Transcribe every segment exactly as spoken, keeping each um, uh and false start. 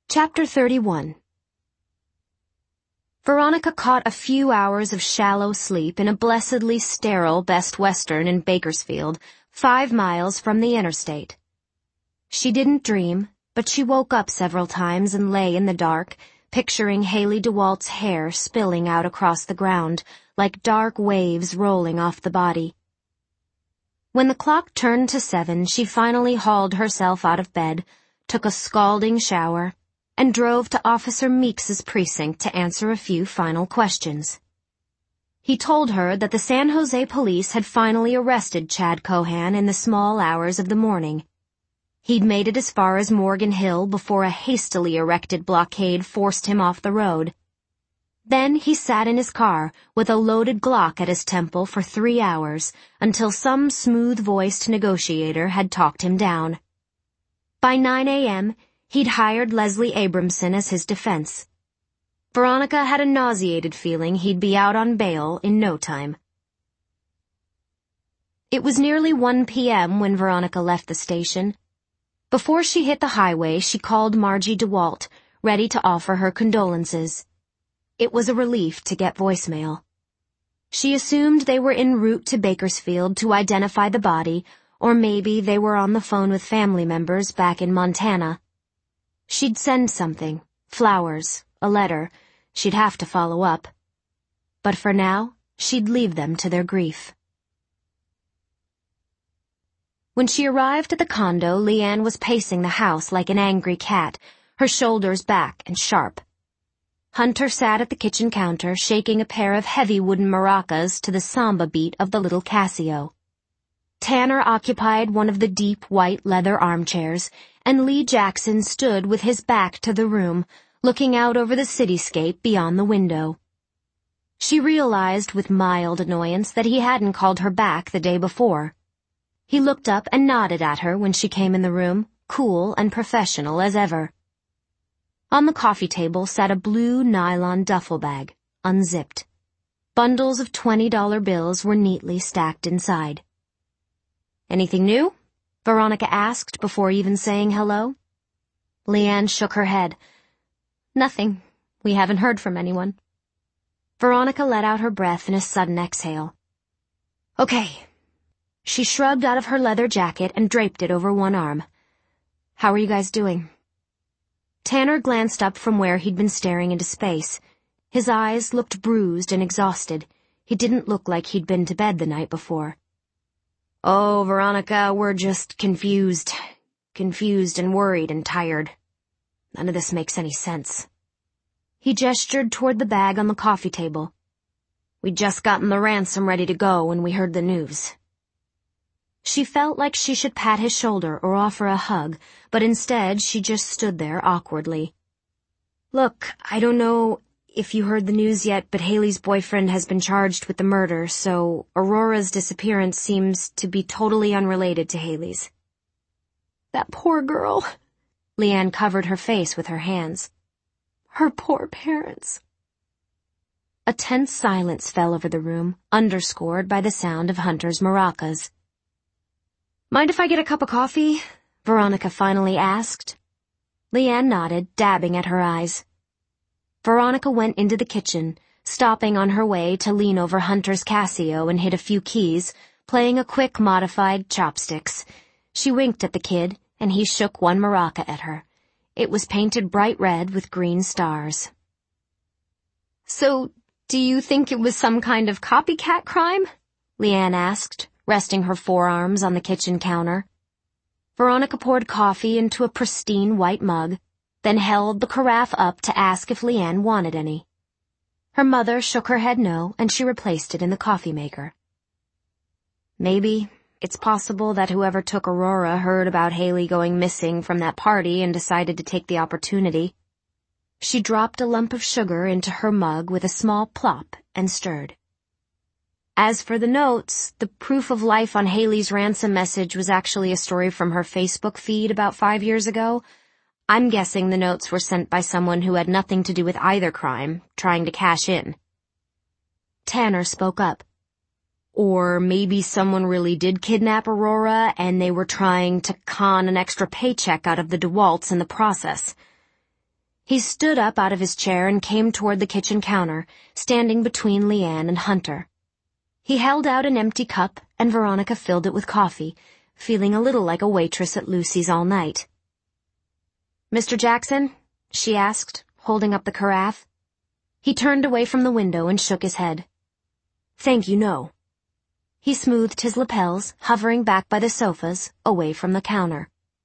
Chapter thirty-one. Veronica caught a few hours of shallow sleep in a blessedly sterile Best Western in Bakersfield, five miles from the interstate. She didn't dream, but she woke up several times and lay in the dark, picturing Haley DeWalt's hair spilling out across the ground, like dark waves rolling off the body. When the clock turned to seven, she finally hauled herself out of bed, took a scalding shower, and drove to Officer Meeks's precinct to answer a few final questions. He told her that the San Jose police had finally arrested Chad Cohan in the small hours of the morning. He'd made it as far as Morgan Hill before a hastily erected blockade forced him off the road. Then he sat in his car with a loaded Glock at his temple for three hours until some smooth-voiced negotiator had talked him down. By nine a.m., he'd hired Leslie Abramson as his defense. Veronica had a nauseated feeling he'd be out on bail in no time. It was nearly one p.m. when Veronica left the station. Before she hit the highway, she called Margie DeWalt, ready to offer her condolences. It was a relief to get voicemail. She assumed they were en route to Bakersfield to identify the body, or maybe they were on the phone with family members back in Montana. She'd send something, flowers, a letter. She'd have to follow up. But for now, she'd leave them to their grief. When she arrived at the condo, Leanne was pacing the house like an angry cat, her shoulders back and sharp. Hunter sat at the kitchen counter, shaking a pair of heavy wooden maracas to the samba beat of the little Casio. Tanner occupied one of the deep white leather armchairs, and Lee Jackson stood with his back to the room, looking out over the cityscape beyond the window. She realized with mild annoyance that he hadn't called her back the day before. He looked up and nodded at her when she came in the room, cool and professional as ever. On the coffee table sat a blue nylon duffel bag, unzipped. Bundles of twenty dollar bills were neatly stacked inside. "Anything new?" Veronica asked before even saying hello. Leanne shook her head. "Nothing. We haven't heard from anyone." Veronica let out her breath in a sudden exhale. "Okay." She shrugged out of her leather jacket and draped it over one arm. "How are you guys doing?" Tanner glanced up from where he'd been staring into space. His eyes looked bruised and exhausted. He didn't look like he'd been to bed the night before. "Oh, Veronica, we're just confused. Confused and worried and tired. None of this makes any sense." He gestured toward the bag on the coffee table. "We'd just gotten the ransom ready to go when we heard the news." She felt like she should pat his shoulder or offer a hug, but instead she just stood there awkwardly. "Look, I don't know if you heard the news yet, but Haley's boyfriend has been charged with the murder, so Aurora's disappearance seems to be totally unrelated to Haley's." "That poor girl." Leanne covered her face with her hands. "Her poor parents." A tense silence fell over the room, underscored by the sound of Hunter's maracas. "Mind if I get a cup of coffee?" Veronica finally asked. Leanne nodded, dabbing at her eyes. Veronica went into the kitchen, stopping on her way to lean over Hunter's Casio and hit a few keys, playing a quick modified chopsticks. She winked at the kid, and he shook one maraca at her. It was painted bright red with green stars. "So, do you think it was some kind of copycat crime?" Leanne asked, resting her forearms on the kitchen counter. Veronica poured coffee into a pristine white mug, then held the carafe up to ask if Leanne wanted any. Her mother shook her head no, and she replaced it in the coffee maker. "Maybe it's possible that whoever took Aurora heard about Haley going missing from that party and decided to take the opportunity." She dropped a lump of sugar into her mug with a small plop and stirred. "As for the notes, the proof of life on Haley's ransom message was actually a story from her Facebook feed about five years ago. I'm guessing the notes were sent by someone who had nothing to do with either crime, trying to cash in." Tanner spoke up. "Or maybe someone really did kidnap Aurora and they were trying to con an extra paycheck out of the DeWalts in the process." He stood up out of his chair and came toward the kitchen counter, standing between Leanne and Hunter. He held out an empty cup, and Veronica filled it with coffee, feeling a little like a waitress at Lucy's all night. "Mister Jackson?" she asked, holding up the carafe. He turned away from the window and shook his head. "Thank you, no." He smoothed his lapels, hovering back by the sofas, away from the counter.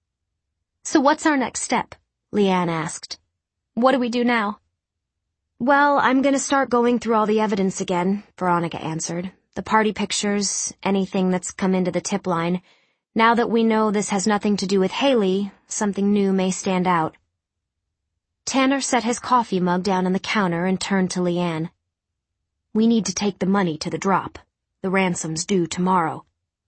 "So what's our next step?" Leanne asked. "What do we do now?" "Well, I'm going to start going through all the evidence again," Veronica answered. "The party pictures, anything that's come into the tip line. Now that we know this has nothing to do with Haley, something new may stand out." Tanner set his coffee mug down on the counter and turned to Leanne. "We need to take the money to the drop. The ransom's due tomorrow."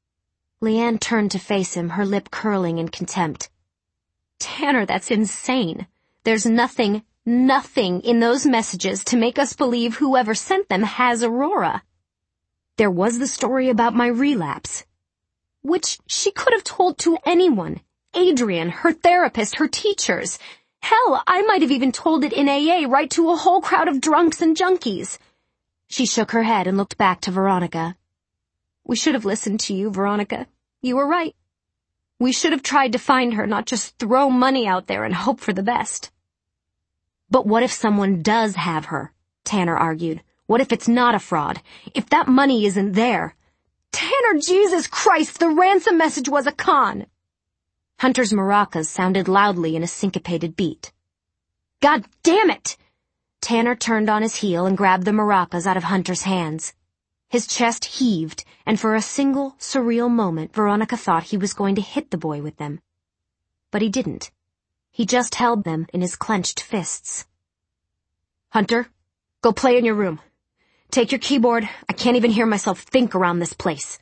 Leanne turned to face him, her lip curling in contempt. "Tanner, that's insane. There's nothing, nothing in those messages to make us believe whoever sent them has Aurora. There was the story about my relapse, which she could have told to anyone. Adrian, her therapist, her teachers. Hell, I might have even told it in A A right to a whole crowd of drunks and junkies." She shook her head and looked back to Veronica. "We should have listened to you, Veronica. You were right. We should have tried to find her, not just throw money out there and hope for the best." "But what if someone does have her?" Tanner argued. "What if it's not a fraud? If that money isn't there?" "Tanner, Jesus Christ, the ransom message was a con!" Hunter's maracas sounded loudly in a syncopated beat. "God damn it!" Tanner turned on his heel and grabbed the maracas out of Hunter's hands. His chest heaved, and for a single, surreal moment Veronica thought he was going to hit the boy with them. But he didn't. He just held them in his clenched fists. "Hunter, go play in your room. Take your keyboard. I can't even hear myself think around this place."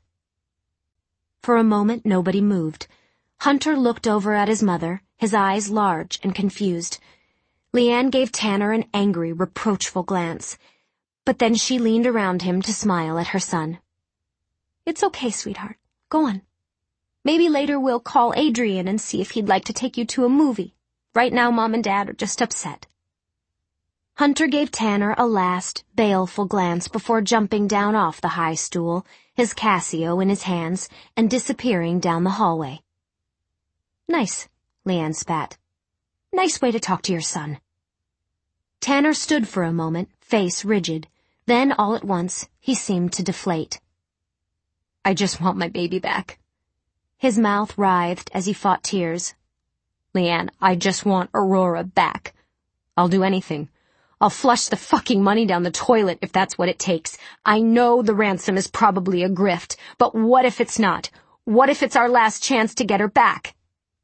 For a moment nobody moved. Hunter looked over at his mother, his eyes large and confused. Leanne gave Tanner an angry, reproachful glance, but then she leaned around him to smile at her son. "It's okay, sweetheart. Go on. Maybe later we'll call Adrian and see if he'd like to take you to a movie. Right now Mom and Dad are just upset." Hunter gave Tanner a last, baleful glance before jumping down off the high stool, his Casio in his hands, and disappearing down the hallway. "Nice," Leanne spat. "Nice way to talk to your son." Tanner stood for a moment, face rigid. Then, all at once, he seemed to deflate. "I just want my baby back." His mouth writhed as he fought tears. "Leanne, I just want Aurora back. I'll do anything. I'll flush the fucking money down the toilet if that's what it takes. I know the ransom is probably a grift, but what if it's not? What if it's our last chance to get her back?"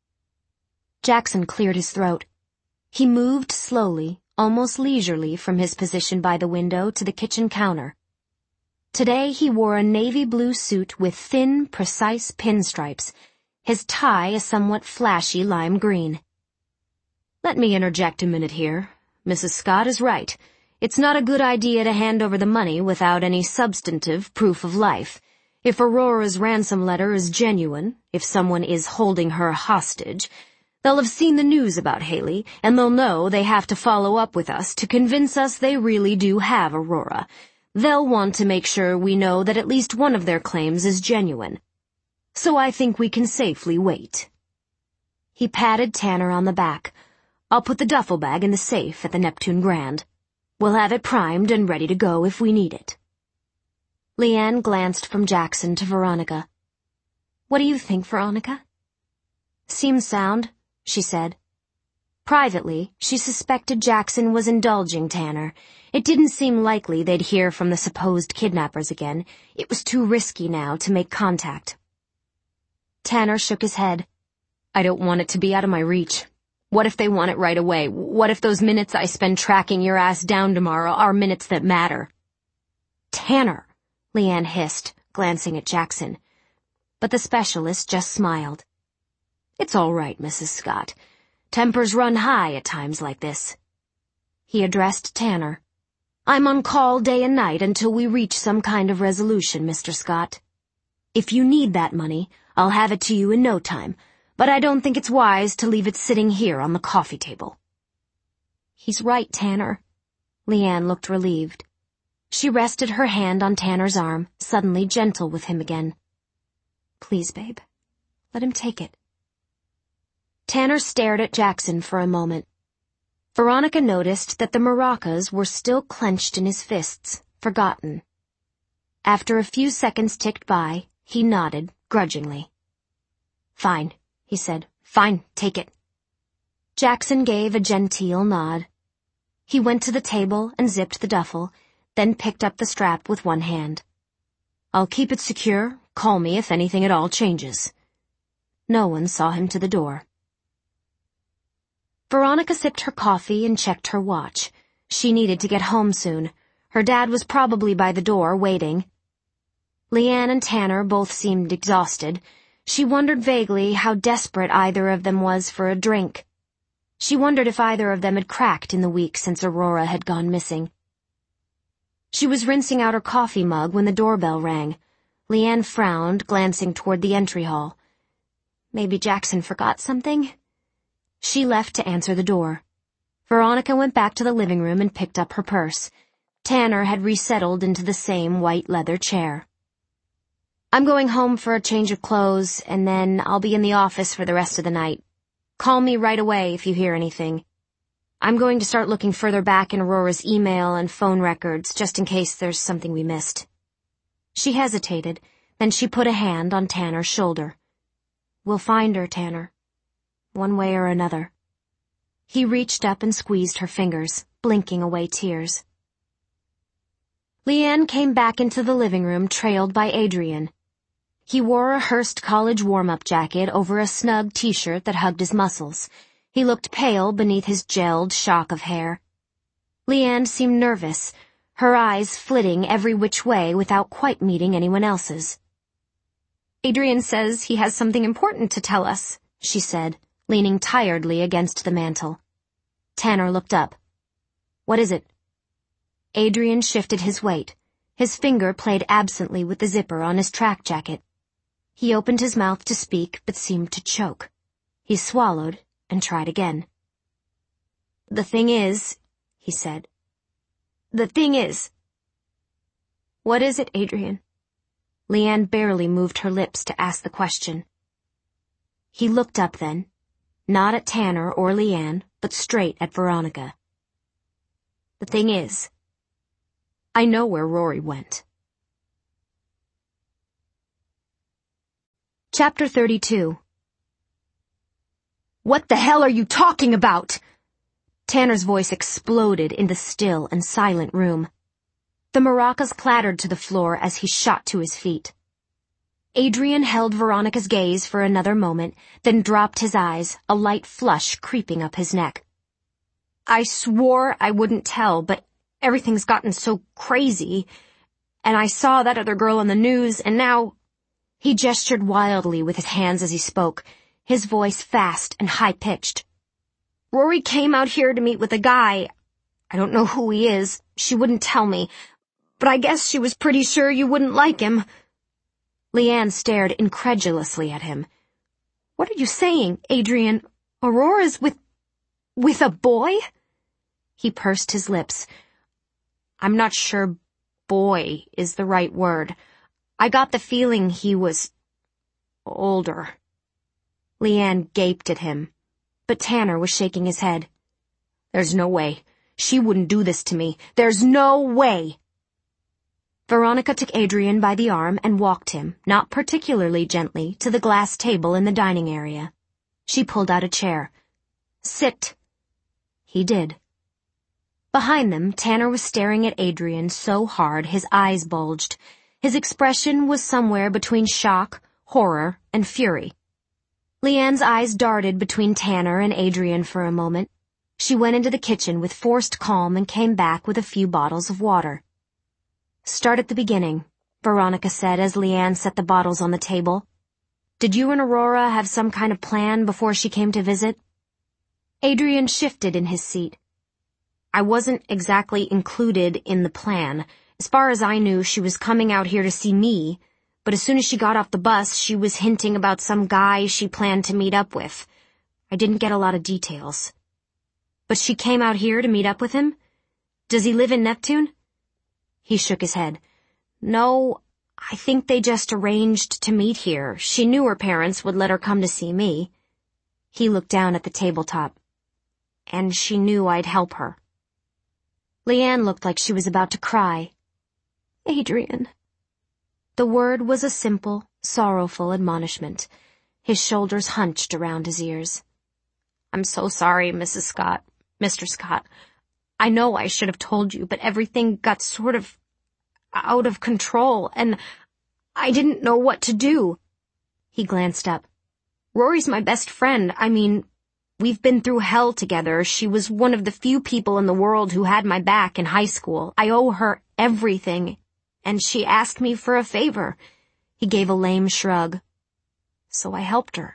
Jackson cleared his throat. He moved slowly, almost leisurely, from his position by the window to the kitchen counter. Today he wore a navy blue suit with thin, precise pinstripes, his tie a somewhat flashy lime green. "Let me interject a minute here. Missus Scott is right. It's not a good idea to hand over the money without any substantive proof of life. If Aurora's ransom letter is genuine, if someone is holding her hostage, they'll have seen the news about Haley, and they'll know they have to follow up with us to convince us they really do have Aurora. They'll want to make sure we know that at least one of their claims is genuine. So I think we can safely wait." He patted Tanner on the back. "I'll put the duffel bag in the safe at the Neptune Grand. We'll have it primed and ready to go if we need it." Leanne glanced from Jackson to Veronica. "What do you think, Veronica?" "Seems sound," she said. Privately, she suspected Jackson was indulging Tanner. It didn't seem likely they'd hear from the supposed kidnappers again. It was too risky now to make contact. Tanner shook his head. "I don't want it to be out of my reach. What if they want it right away? What if those minutes I spend tracking your ass down tomorrow are minutes that matter?" "Tanner," Leanne hissed, glancing at Jackson. But the specialist just smiled. "It's all right, Missus Scott. Tempers run high at times like this." He addressed Tanner. "I'm on call day and night until we reach some kind of resolution, Mister Scott. If you need that money, I'll have it to you in no time, but I don't think it's wise to leave it sitting here on the coffee table." He's right, Tanner. Leanne looked relieved. She rested her hand on Tanner's arm, suddenly gentle with him again. Please, babe. Let him take it. Tanner stared at Jackson for a moment. Veronica noticed that the maracas were still clenched in his fists, forgotten. After a few seconds ticked by, he nodded, grudgingly. Fine, he said. Fine, take it. Jackson gave a genteel nod. He went to the table and zipped the duffel, then picked up the strap with one hand. I'll keep it secure. Call me if anything at all changes. No one saw him to the door. Veronica sipped her coffee and checked her watch. She needed to get home soon. Her dad was probably by the door, waiting. Leanne and Tanner both seemed exhausted. She wondered vaguely how desperate either of them was for a drink. She wondered if either of them had cracked in the week since Aurora had gone missing. She was rinsing out her coffee mug when the doorbell rang. Leanne frowned, glancing toward the entry hall. Maybe Jackson forgot something? She left to answer the door. Veronica went back to the living room and picked up her purse. Tanner had resettled into the same white leather chair. I'm going home for a change of clothes, and then I'll be in the office for the rest of the night. Call me right away if you hear anything. I'm going to start looking further back in Aurora's email and phone records, just in case there's something we missed. She hesitated, then she put a hand on Tanner's shoulder. We'll find her, Tanner. One way or another. He reached up and squeezed her fingers, blinking away tears. Leanne came back into the living room, trailed by Adrian. He wore a Hearst College warm-up jacket over a snug t-shirt that hugged his muscles. He looked pale beneath his gelled shock of hair. Leanne seemed nervous, her eyes flitting every which way without quite meeting anyone else's. Adrian says he has something important to tell us, she said, leaning tiredly against the mantel. Tanner looked up. What is it? Adrian shifted his weight. His finger played absently with the zipper on his track jacket. He opened his mouth to speak, but seemed to choke. He swallowed and tried again. The thing is, he said. The thing is. What is it, Adrian? Leanne barely moved her lips to ask the question. He looked up then, not at Tanner or Leanne, but straight at Veronica. The thing is, I know where Rory went. Chapter thirty-two. What the hell are you talking about? Tanner's voice exploded in the still and silent room. The maracas clattered to the floor as he shot to his feet. Adrian held Veronica's gaze for another moment, then dropped his eyes, a light flush creeping up his neck. I swore I wouldn't tell, but everything's gotten so crazy, and I saw that other girl on the news, and now... He gestured wildly with his hands as he spoke, his voice fast and high-pitched. Rory came out here to meet with a guy. I don't know who he is. She wouldn't tell me, but I guess she was pretty sure you wouldn't like him. Leanne stared incredulously at him. What are you saying, Adrian? Aurora's with... with a boy? He pursed his lips. I'm not sure boy is the right word. I got the feeling he was... older. Leanne gaped at him, but Tanner was shaking his head. There's no way. She wouldn't do this to me. There's no way. Veronica took Adrian by the arm and walked him, not particularly gently, to the glass table in the dining area. She pulled out a chair. Sit. He did. Behind them, Tanner was staring at Adrian so hard his eyes bulged. His expression was somewhere between shock, horror, and fury. Leanne's eyes darted between Tanner and Adrian for a moment. She went into the kitchen with forced calm and came back with a few bottles of water. Start at the beginning, Veronica said as Leanne set the bottles on the table. Did you and Aurora have some kind of plan before she came to visit? Adrian shifted in his seat. I wasn't exactly included in the plan. As far as I knew, she was coming out here to see me, but as soon as she got off the bus, she was hinting about some guy she planned to meet up with. I didn't get a lot of details. But she came out here to meet up with him? Does he live in Neptune? He shook his head. No, I think they just arranged to meet here. She knew her parents would let her come to see me. He looked down at the tabletop. And she knew I'd help her. Leanne looked like she was about to cry. Adrian. The word was a simple, sorrowful admonishment. His shoulders hunched around his ears. I'm so sorry, Missus Scott, Mister Scott. I know I should have told you, but everything got sort of out of control, and I didn't know what to do. He glanced up. Rory's my best friend. I mean, we've been through hell together. She was one of the few people in the world who had my back in high school. I owe her everything, and she asked me for a favor. He gave a lame shrug. So I helped her.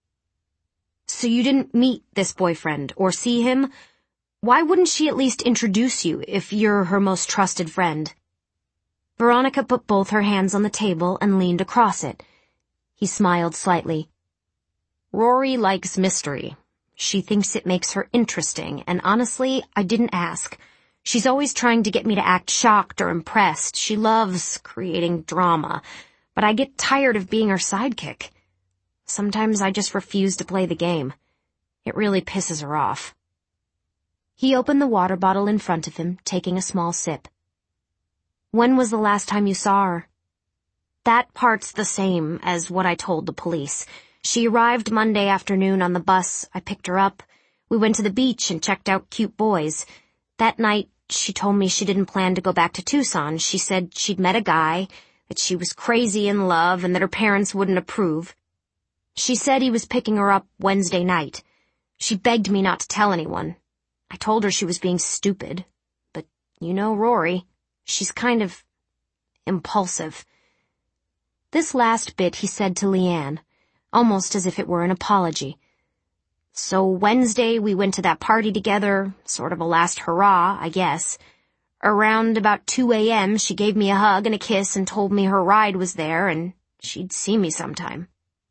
So you didn't meet this boyfriend or see him? Why wouldn't she at least introduce you if you're her most trusted friend? Veronica put both her hands on the table and leaned across it. He smiled slightly. Rory likes mystery. She thinks it makes her interesting, and honestly, I didn't ask. She's always trying to get me to act shocked or impressed. She loves creating drama, but I get tired of being her sidekick. Sometimes I just refuse to play the game. It really pisses her off. He opened the water bottle in front of him, taking a small sip. When was the last time you saw her? That part's the same as what I told the police. She arrived Monday afternoon on the bus. I picked her up. We went to the beach and checked out cute boys. That night, she told me she didn't plan to go back to Tucson. She said she'd met a guy, that she was crazy in love, and that her parents wouldn't approve. She said he was picking her up Wednesday night. She begged me not to tell anyone. I told her she was being stupid. But you know Rory. She's kind of impulsive. This last bit he said to Leanne, almost as if it were an apology. So Wednesday we went to that party together, sort of a last hurrah, I guess. Around about two a.m. she gave me a hug and a kiss and told me her ride was there and she'd see me sometime.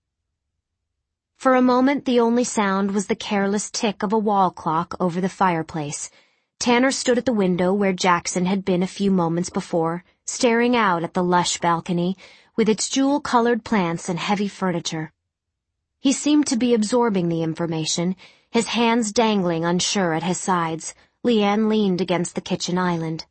For a moment the only sound was the careless tick of a wall clock over the fireplace. Tanner stood at the window where Jackson had been a few moments before, staring out at the lush balcony with its jewel-colored plants and heavy furniture. He seemed to be absorbing the information, his hands dangling unsure at his sides. Leanne leaned against the kitchen island.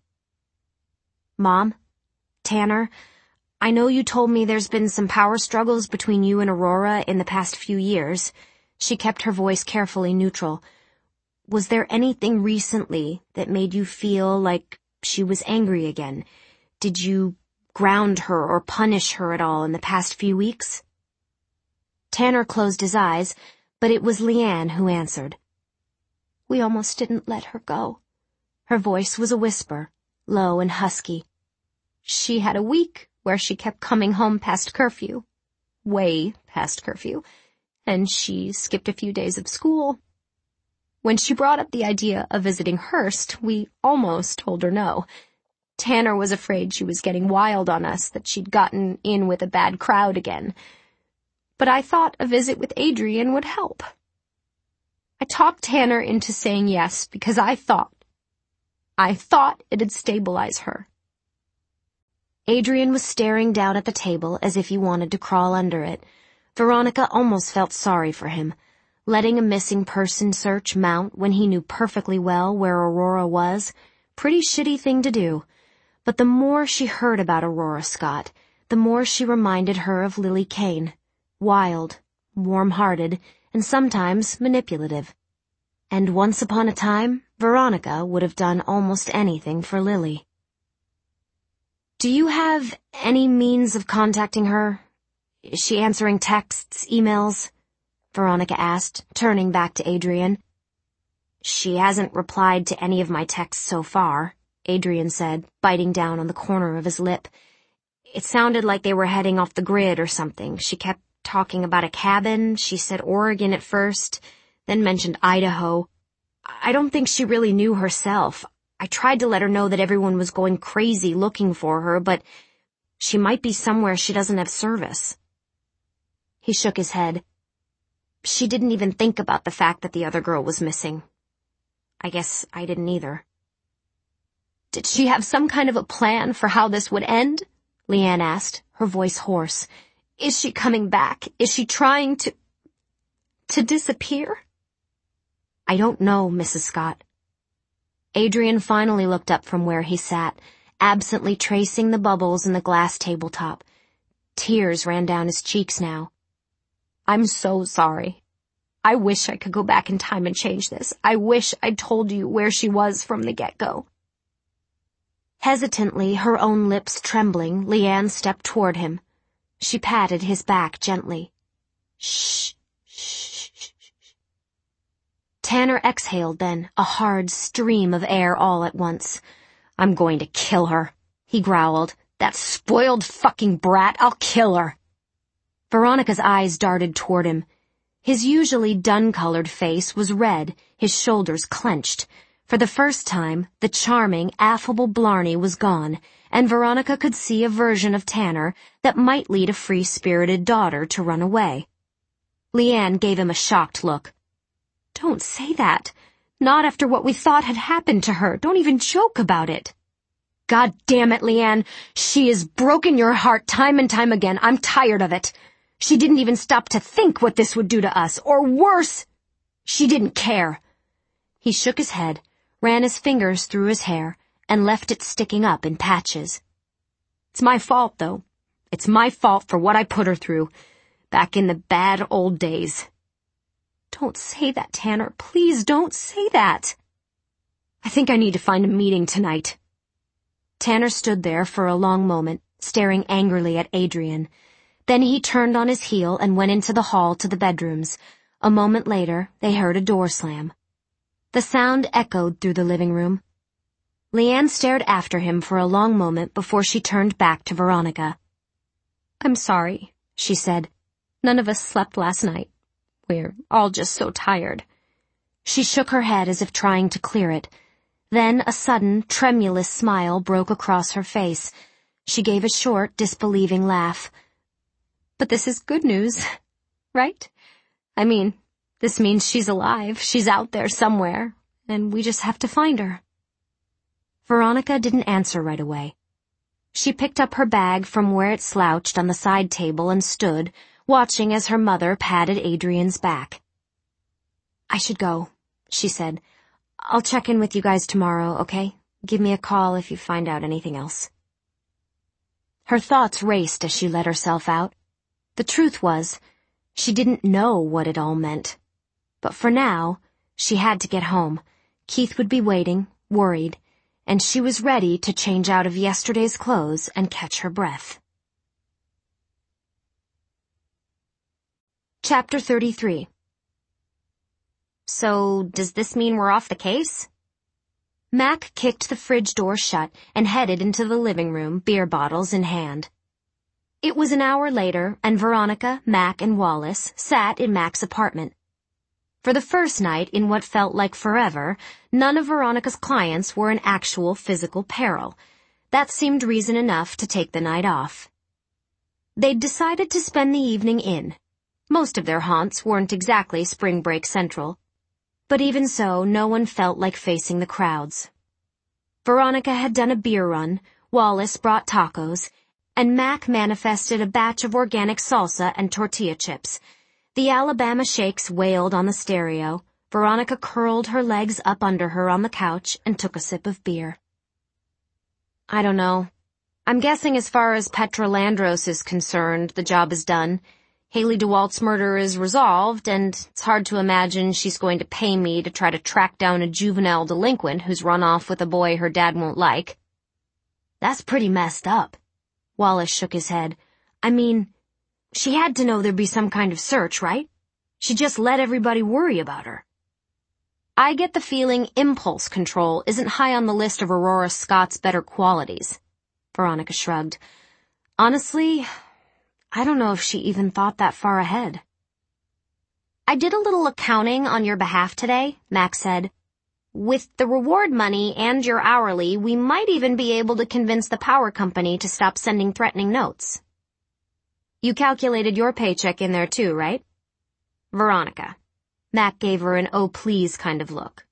Mom? Tanner? I know you told me there's been some power struggles between you and Aurora in the past few years. She kept her voice carefully neutral. Was there anything recently that made you feel like she was angry again? Did you ground her or punish her at all in the past few weeks? Tanner closed his eyes, but it was Leanne who answered. We almost didn't let her go. Her voice was a whisper, low and husky. She had a week where she kept coming home past curfew, way past curfew, and she skipped a few days of school. When she brought up the idea of visiting Hearst, we almost told her no. Tanner was afraid she was getting wild on us, that she'd gotten in with a bad crowd again. But I thought a visit with Adrian would help. I talked Tanner into saying yes because I thought, I thought it'd stabilize her. Adrian was staring down at the table as if he wanted to crawl under it. Veronica almost felt sorry for him. Letting a missing person search mount when he knew perfectly well where Aurora was, pretty shitty thing to do. But the more she heard about Aurora Scott, the more she reminded her of Lily Kane. Wild, warm-hearted, and sometimes manipulative. And once upon a time, Veronica would have done almost anything for Lily. Do you have any means of contacting her? Is she answering texts, emails? Veronica asked, turning back to Adrian. She hasn't replied to any of my texts so far, Adrian said, biting down on the corner of his lip. It sounded like they were heading off the grid or something. She kept talking about a cabin. She said Oregon at first, then mentioned Idaho. I don't think she really knew herself. I tried to let her know that everyone was going crazy looking for her, but she might be somewhere she doesn't have service. He shook his head. She didn't even think about the fact that the other girl was missing. I guess I didn't either. Did she have some kind of a plan for how this would end? Leanne asked, her voice hoarse. Is she coming back? Is she trying to... to disappear? I don't know, Missus Scott. Adrian finally looked up from where he sat, absently tracing the bubbles in the glass tabletop. Tears ran down his cheeks now. I'm so sorry. I wish I could go back in time and change this. I wish I'd told you where she was from the get-go. Hesitantly, her own lips trembling, Leanne stepped toward him. She patted his back gently. Shh, shh, shh, shh. Tanner exhaled then, a hard stream of air all at once. I'm going to kill her, he growled. That spoiled fucking brat, I'll kill her. Veronica's eyes darted toward him. His usually dun-colored face was red, his shoulders clenched. For the first time, the charming, affable Blarney was gone, and Veronica could see a version of Tanner that might lead a free-spirited daughter to run away. Leanne gave him a shocked look. Don't say that. Not after what we thought had happened to her. Don't even joke about it. God damn it, Leanne. She has broken your heart time and time again. I'm tired of it. She didn't even stop to think what this would do to us, or worse. She didn't care. He shook his head, ran his fingers through his hair, and left it sticking up in patches. It's my fault, though. It's my fault for what I put her through, back in the bad old days. Don't say that, Tanner. Please don't say that. I think I need to find a meeting tonight. Tanner stood there for a long moment, staring angrily at Adrian. Then he turned on his heel and went into the hall to the bedrooms. A moment later, they heard a door slam. The sound echoed through the living room. Leanne stared after him for a long moment before she turned back to Veronica. I'm sorry, she said. None of us slept last night. We're all just so tired. She shook her head as if trying to clear it. Then a sudden, tremulous smile broke across her face. She gave a short, disbelieving laugh. But this is good news, right? I mean, this means she's alive, she's out there somewhere, and we just have to find her. Veronica didn't answer right away. She picked up her bag from where it slouched on the side table and stood, watching as her mother patted Adrian's back. I should go, she said. I'll check in with you guys tomorrow, okay? Give me a call if you find out anything else. Her thoughts raced as she let herself out. The truth was, she didn't know what it all meant. But for now, she had to get home. Keith would be waiting, worried, and she was ready to change out of yesterday's clothes and catch her breath. Chapter thirty-three. So, does this mean we're off the case? Mac kicked the fridge door shut and headed into the living room, beer bottles in hand. It was an hour later, and Veronica, Mac, and Wallace sat in Mac's apartment. For the first night in what felt like forever, none of Veronica's clients were in actual physical peril. That seemed reason enough to take the night off. They'd decided to spend the evening in. Most of their haunts weren't exactly Spring Break Central. But even so, no one felt like facing the crowds. Veronica had done a beer run, Wallace brought tacos, and Mac manifested a batch of organic salsa and tortilla chips. The Alabama Shakes wailed on the stereo. Veronica curled her legs up under her on the couch and took a sip of beer. I don't know. I'm guessing as far as Petra Landros is concerned, the job is done. Haley DeWalt's murder is resolved, and it's hard to imagine she's going to pay me to try to track down a juvenile delinquent who's run off with a boy her dad won't like. That's pretty messed up. Wallace shook his head. I mean, she had to know there'd be some kind of search, right? She just let everybody worry about her. I get the feeling impulse control isn't high on the list of Aurora Scott's better qualities. Veronica shrugged. Honestly, I don't know if she even thought that far ahead. I did a little accounting on your behalf today, Mac said. With the reward money and your hourly, we might even be able to convince the power company to stop sending threatening notes. You calculated your paycheck in there too, right? Veronica. Mac gave her an oh please kind of look.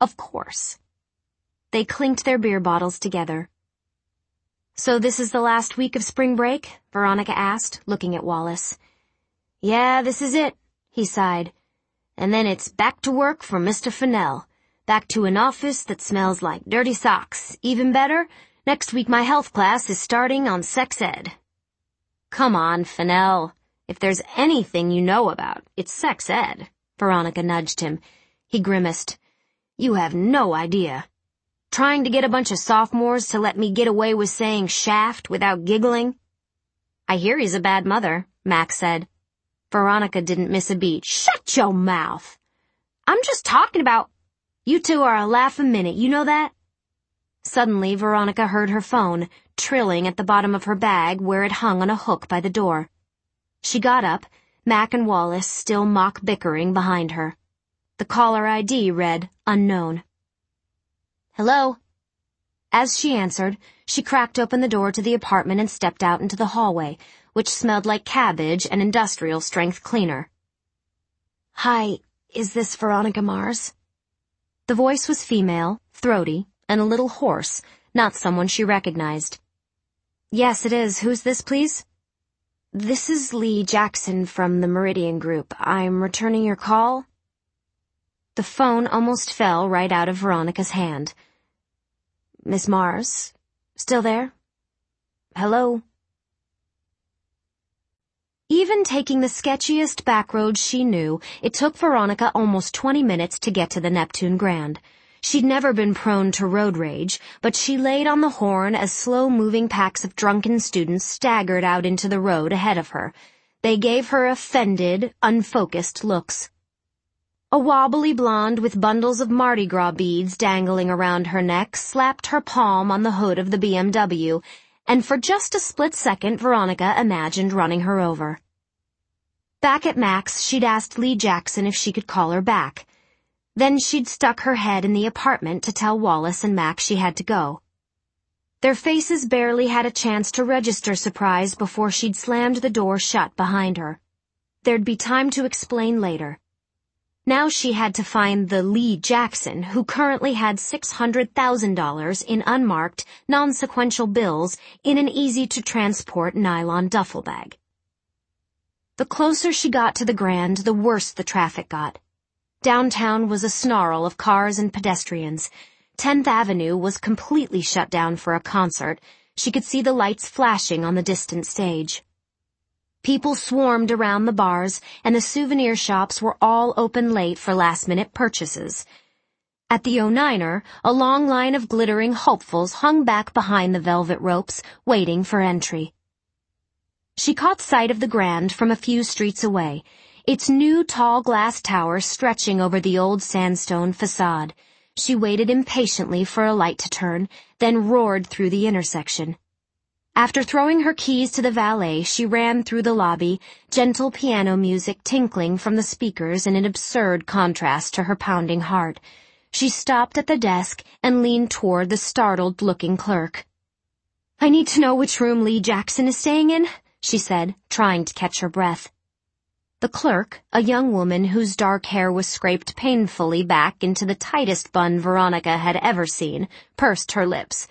Of course. They clinked their beer bottles together. "So this is the last week of spring break?" Veronica asked, looking at Wallace. "Yeah, this is it," he sighed. "And then it's back to work for Mister Fennell. Back to an office that smells like dirty socks. Even better, next week my health class is starting on sex ed." "Come on, Fennell. If there's anything you know about, it's sex ed." Veronica nudged him. He grimaced. "You have no idea. Trying to get a bunch of sophomores to let me get away with saying shaft without giggling?" "I hear he's a bad mother," Max said. Veronica didn't miss a beat. "Shut your mouth! I'm just talking about—" "You two are a laugh a minute, you know that?" Suddenly, Veronica heard her phone, trilling at the bottom of her bag where it hung on a hook by the door. She got up, Mac and Wallace still mock bickering behind her. The caller I D read, unknown. "Hello?" As she answered, she cracked open the door to the apartment and stepped out into the hallway, which smelled like cabbage and industrial-strength cleaner. "Hi, is this Veronica Mars?" The voice was female, throaty, and a little hoarse, not someone she recognized. "Yes, it is. Who's this, please?" "This is Lee Jackson from the Meridian Group. I'm returning your call." The phone almost fell right out of Veronica's hand. "Miss Mars? Still there? Hello?" Even taking the sketchiest back roads she knew, it took Veronica almost twenty minutes to get to the Neptune Grand. She'd never been prone to road rage, but she laid on the horn as slow-moving packs of drunken students staggered out into the road ahead of her. They gave her offended, unfocused looks. A wobbly blonde with bundles of Mardi Gras beads dangling around her neck slapped her palm on the hood of the B M W, and for just a split second Veronica imagined running her over. Back at Mac's, she'd asked Lee Jackson if she could call her back. Then she'd stuck her head in the apartment to tell Wallace and Mac she had to go. Their faces barely had a chance to register surprise before she'd slammed the door shut behind her. There'd be time to explain later. Now she had to find the Lee Jackson, who currently had six hundred thousand dollars in unmarked, non-sequential bills in an easy-to-transport nylon duffel bag. The closer she got to the Grand, the worse the traffic got. Downtown was a snarl of cars and pedestrians. tenth Avenue was completely shut down for a concert. She could see the lights flashing on the distant stage. People swarmed around the bars, and the souvenir shops were all open late for last-minute purchases. At the oh niner, a long line of glittering hopefuls hung back behind the velvet ropes, waiting for entry. She caught sight of the Grand from a few streets away, its new tall glass tower stretching over the old sandstone facade. She waited impatiently for a light to turn, then roared through the intersection. After throwing her keys to the valet, she ran through the lobby, gentle piano music tinkling from the speakers in an absurd contrast to her pounding heart. She stopped at the desk and leaned toward the startled-looking clerk. "I need to know which room Lee Jackson is staying in," she said, trying to catch her breath. The clerk, a young woman whose dark hair was scraped painfully back into the tightest bun Veronica had ever seen, pursed her lips.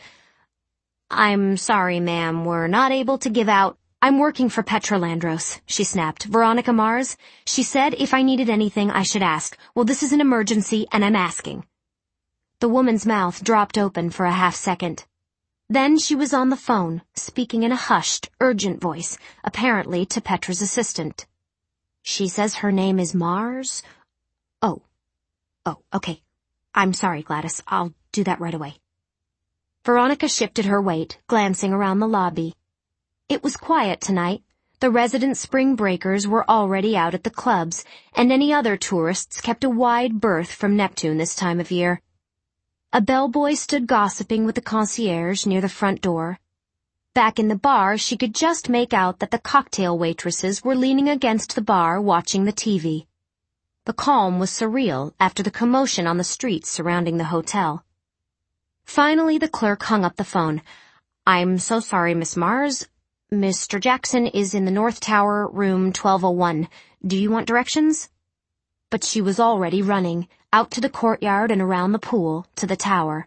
"I'm sorry, ma'am, we're not able to give out—" "I'm working for Petra Landros," she snapped. "Veronica Mars. She said if I needed anything, I should ask. Well, this is an emergency, and I'm asking." The woman's mouth dropped open for a half-second. Then she was on the phone, speaking in a hushed, urgent voice, apparently to Petra's assistant. "She says her name is Mars? Oh. Oh, okay. I'm sorry, Gladys. I'll do that right away." Veronica shifted her weight, glancing around the lobby. It was quiet tonight. The resident spring breakers were already out at the clubs, and any other tourists kept a wide berth from Neptune this time of year. A bellboy stood gossiping with the concierge near the front door. Back in the bar, she could just make out that the cocktail waitresses were leaning against the bar watching the T V. The calm was surreal after the commotion on the streets surrounding the hotel. Finally, the clerk hung up the phone. "I'm so sorry, Miss Mars. Mister Jackson is in the North Tower, room twelve oh one. Do you want directions?" but she was already running, out to the courtyard and around the pool, to the tower.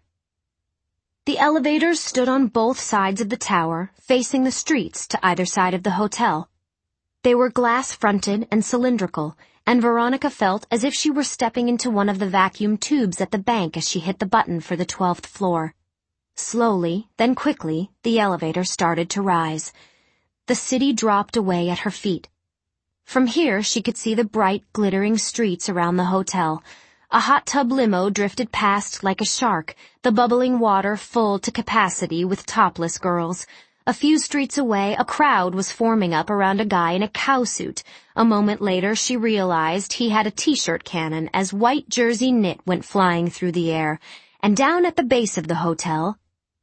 The elevators stood on both sides of the tower, facing the streets to either side of the hotel. They were glass-fronted and cylindrical, and Veronica felt as if she were stepping into one of the vacuum tubes at the bank as she hit the button for the twelfth floor. Slowly, then quickly, the elevator started to rise. The city dropped away at her feet. From here, she could see the bright, glittering streets around the hotel. A hot tub limo drifted past like a shark, the bubbling water full to capacity with topless girls. A few streets away, a crowd was forming up around a guy in a cow suit. A moment later, she realized he had a t-shirt cannon as white jersey knit went flying through the air. And down at the base of the hotel,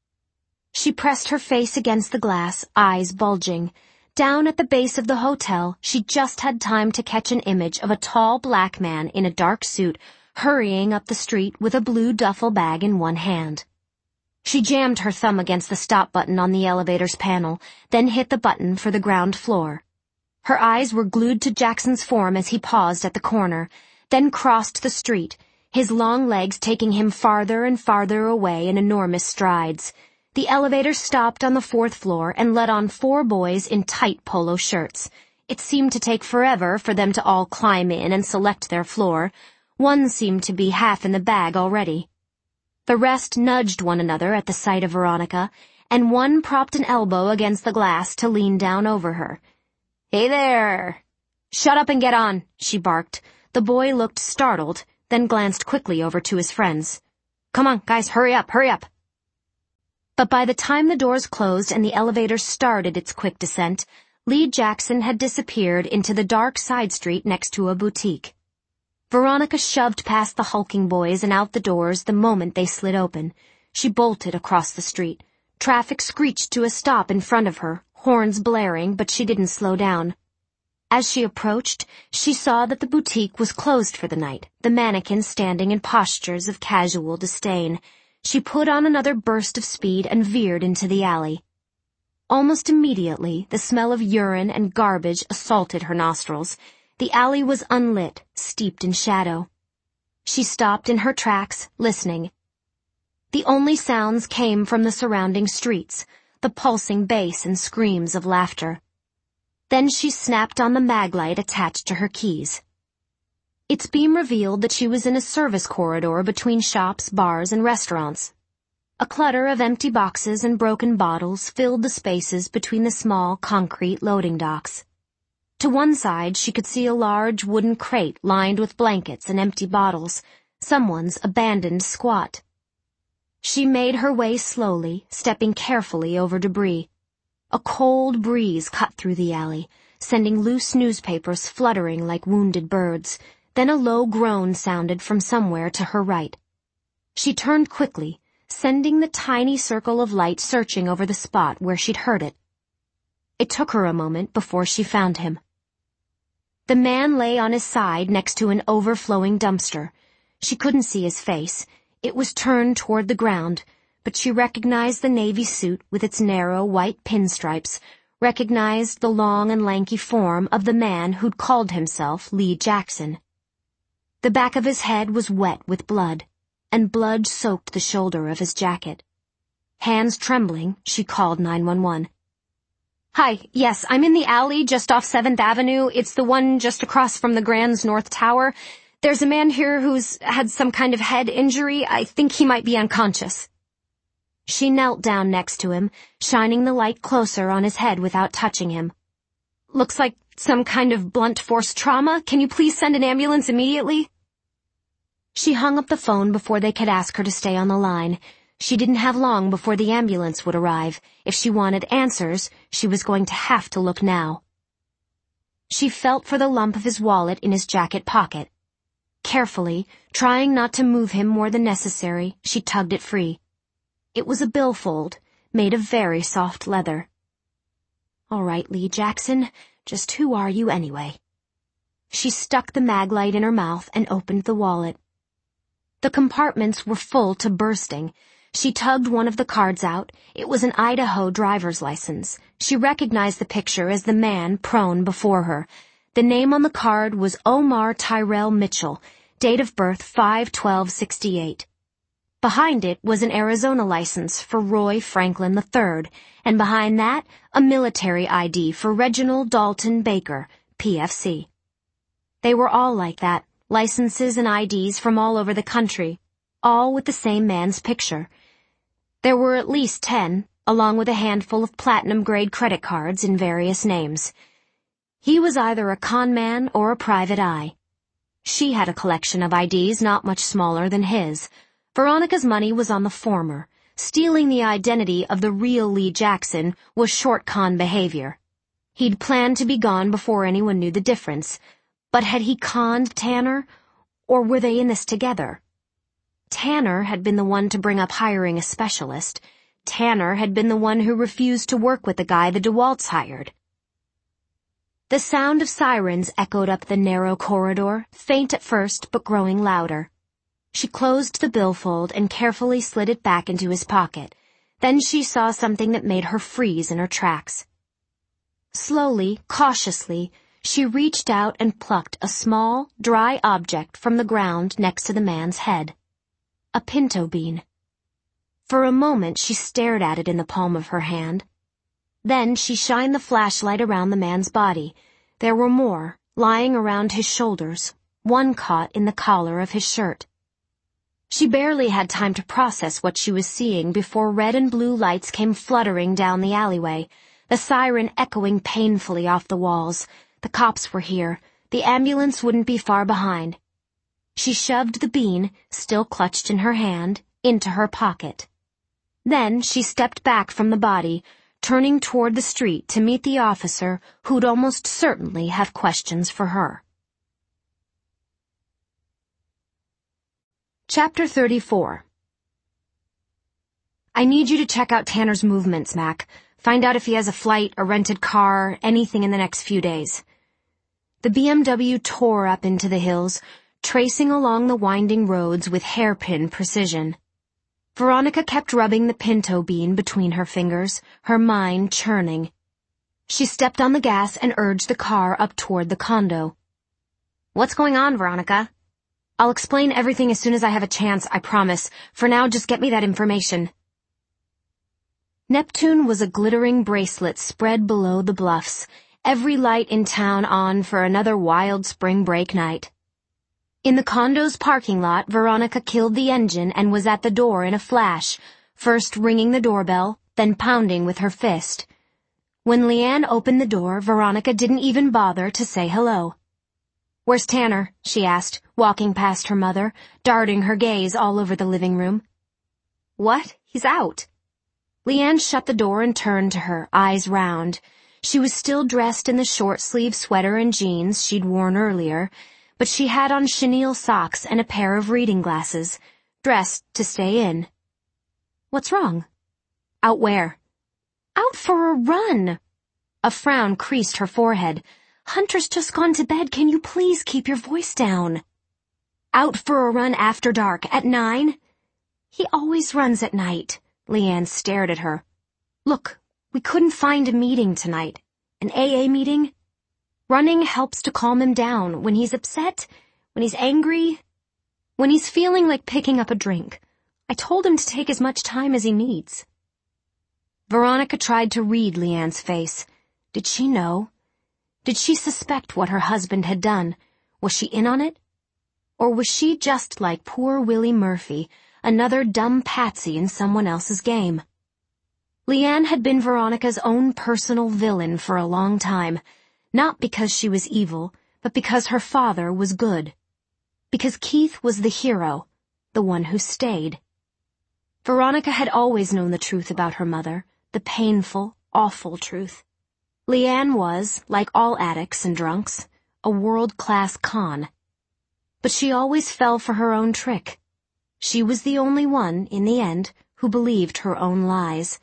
she pressed her face against the glass, eyes bulging. Down at the base of the hotel, she just had time to catch an image of a tall black man in a dark suit hurrying up the street with a blue duffel bag in one hand. She jammed her thumb against the stop button on the elevator's panel, then hit the button for the ground floor. Her eyes were glued to Jackson's form as he paused at the corner, then crossed the street, his long legs taking him farther and farther away in enormous strides. The elevator stopped on the fourth floor and let on four boys in tight polo shirts. It seemed to take forever for them to all climb in and select their floor. One seemed to be half in the bag already. The rest nudged one another at the sight of Veronica, and one propped an elbow against the glass to lean down over her. "Hey there!" "Shut up and get on," she barked. The boy looked startled, then glanced quickly over to his friends. "Come on, guys, hurry up, hurry up." But by the time the doors closed and the elevator started its quick descent, Lee Jackson had disappeared into the dark side street next to a boutique. Veronica shoved past the hulking boys and out the doors the moment they slid open. She bolted across the street. Traffic screeched to a stop in front of her, horns blaring, but she didn't slow down. As she approached, she saw that the boutique was closed for the night, the mannequins standing in postures of casual disdain. She put on another burst of speed and veered into the alley. Almost immediately, the smell of urine and garbage assaulted her nostrils. The alley was unlit, steeped in shadow. She stopped in her tracks, listening. The only sounds came from the surrounding streets, the pulsing bass and screams of laughter. Then she snapped on the mag light attached to her keys. Its beam revealed that she was in a service corridor between shops, bars, and restaurants. A clutter of empty boxes and broken bottles filled the spaces between the small concrete loading docks. To one side, she could see a large wooden crate lined with blankets and empty bottles, someone's abandoned squat. She made her way slowly, stepping carefully over debris. A cold breeze cut through the alley, sending loose newspapers fluttering like wounded birds. Then a low groan sounded from somewhere to her right. She turned quickly, sending the tiny circle of light searching over the spot where she'd heard it. It took her a moment before she found him. The man lay on his side next to an overflowing dumpster. She couldn't see his face. It was turned toward the ground, but she recognized the navy suit with its narrow white pinstripes, recognized the long and lanky form of the man who'd called himself Lee Jackson. The back of his head was wet with blood, and blood soaked the shoulder of his jacket. Hands trembling, she called nine one one. "Hi, yes, I'm in the alley just off seventh Avenue. It's the one just across from the Grand's North Tower. There's a man here who's had some kind of head injury. I think he might be unconscious." She knelt down next to him, shining the light closer on his head without touching him. "Looks like some kind of blunt force trauma. Can you please send an ambulance immediately?" She hung up the phone before they could ask her to stay on the line. She didn't have long before the ambulance would arrive. If she wanted answers, she was going to have to look now. She felt for the lump of his wallet in his jacket pocket. Carefully, trying not to move him more than necessary, she tugged it free. It was a billfold, made of very soft leather. "All right, Lee Jackson, just who are you anyway?" She stuck the mag light in her mouth and opened the wallet. The compartments were full to bursting. She tugged one of the cards out. It was an Idaho driver's license. She recognized the picture as the man prone before her. The name on the card was Omar Tyrell Mitchell, date of birth five twelve sixty-eight. Behind it was an Arizona license for Roy Franklin the third, and behind that, a military I D for Reginald Dalton Baker, P F C. They were all like that, licenses and I Ds from all over the country, all with the same man's picture. There were at least ten, along with a handful of platinum-grade credit cards in various names. He was either a con man or a private eye. She had a collection of I Ds not much smaller than his. Veronica's money was on the former. Stealing the identity of the real Lee Jackson was short con behavior. He'd planned to be gone before anyone knew the difference. But had he conned Tanner, or were they in this together? Tanner had been the one to bring up hiring a specialist. Tanner had been the one who refused to work with the guy the DeWalt's hired. The sound of sirens echoed up the narrow corridor, faint at first but growing louder. She closed the billfold and carefully slid it back into his pocket. Then she saw something that made her freeze in her tracks. Slowly, cautiously, she reached out and plucked a small, dry object from the ground next to the man's head. A pinto bean. For a moment she stared at it in the palm of her hand. Then she shined the flashlight around the man's body. There were more, lying around his shoulders, one caught in the collar of his shirt. She barely had time to process what she was seeing before red and blue lights came fluttering down the alleyway, the siren echoing painfully off the walls. The cops were here. The ambulance wouldn't be far behind. She shoved the bean, still clutched in her hand, into her pocket. Then she stepped back from the body, turning toward the street to meet the officer who'd almost certainly have questions for her. Chapter thirty-four. I need you to check out Tanner's movements, Mac. Find out if he has a flight, a rented car, anything in the next few days. The B M W tore up into the hills, tracing along the winding roads with hairpin precision. Veronica kept rubbing the pinto bean between her fingers, her mind churning. She stepped on the gas and urged the car up toward the condo. What's going on, Veronica? I'll explain everything as soon as I have a chance, I promise. For now, just get me that information. Neptune was a glittering bracelet spread below the bluffs, every light in town on for another wild spring break night. In the condo's parking lot, Veronica killed the engine and was at the door in a flash, first ringing the doorbell, then pounding with her fist. When Leanne opened the door, Veronica didn't even bother to say hello. "Where's Tanner?" she asked, walking past her mother, darting her gaze all over the living room. "What? He's out." Leanne shut the door and turned to her, eyes round. She was still dressed in the short-sleeved sweater and jeans she'd worn earlier, but she had on chenille socks and a pair of reading glasses, dressed to stay in. "What's wrong?" "Out where?" "Out for a run." A frown creased her forehead. "Hunter's just gone to bed. Can you please keep your voice down?" "Out for a run after dark, at nine?" "He always runs at night." Leanne stared at her. "Look, we couldn't find a meeting tonight. An A A meeting? Running helps to calm him down when he's upset, when he's angry, when he's feeling like picking up a drink. I told him to take as much time as he needs." Veronica tried to read Leanne's face. Did she know? Did she suspect what her husband had done? Was she in on it? Or was she just like poor Willie Murphy, another dumb patsy in someone else's game? Leanne had been Veronica's own personal villain for a long time, not because she was evil, but because her father was good. Because Keith was the hero, the one who stayed. Veronica had always known the truth about her mother, the painful, awful truth. Leanne was, like all addicts and drunks, a world-class con. But she always fell for her own trick. She was the only one, in the end, who believed her own lies.